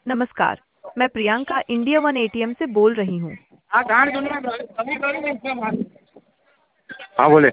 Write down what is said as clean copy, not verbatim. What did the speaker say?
नमस्कार। मैं Priyanka India one ATM से बोल रही हूँ। हाँ बोले।